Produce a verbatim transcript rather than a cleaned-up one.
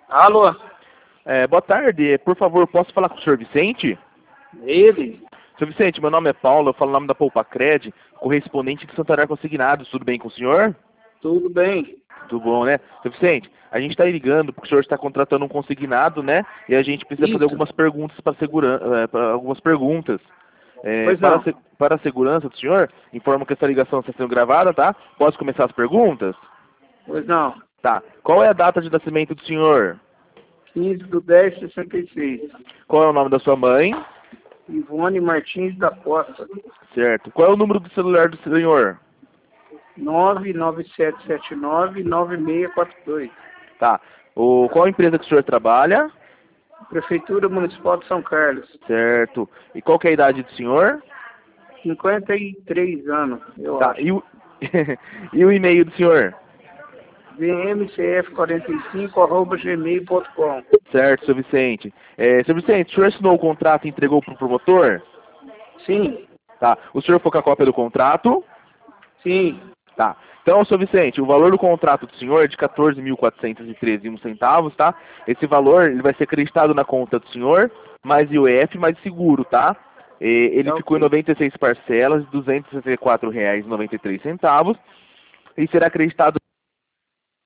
Alô? É, boa tarde, por favor, posso falar com o senhor Vicente? Ele? Senhor Vicente, meu nome é Paulo, eu falo o nome da Poupacred, correspondente de Santander Consignados, tudo bem com o senhor? Tudo bem? Tudo bom, né? Senhor Vicente, a gente está ligando porque o senhor está contratando um consignado, né? E a gente precisa fazer Isso. algumas perguntas para segurança, algumas perguntas. É, Pois para, a não. se- para a segurança do senhor, informo que essa ligação está sendo gravada, tá? Posso começar as perguntas? Pois não. Tá. Qual é a data de nascimento do senhor? quinze do dez de sessenta e seis. Qual é o nome da sua mãe? Ivone Martins da Costa. Certo. Qual é o número do celular do senhor? nove nove sete sete nove nove seis quatro dois. Tá. O, qual a empresa que o senhor trabalha? Prefeitura Municipal de São Carlos. Certo. E qual que é a idade do senhor? cinquenta e três anos, eu Tá. acho. E o, e o e-mail do senhor? v m c f quarenta e cinco arroba gmail ponto com. Certo, seu Vicente. É, seu Vicente, o senhor assinou o contrato e entregou para o promotor? Sim. Tá. O senhor foi com a cópia do contrato? Sim. Tá. Então, seu Vicente, o valor do contrato do senhor é de quatorze mil quatrocentos e treze e um centavos, tá? Esse valor ele vai ser acreditado na conta do senhor, mais I O F, mais seguro, tá? E ele Tá ficou em ok. noventa e seis parcelas de duzentos e sessenta e quatro reais e noventa e três centavos e será acreditado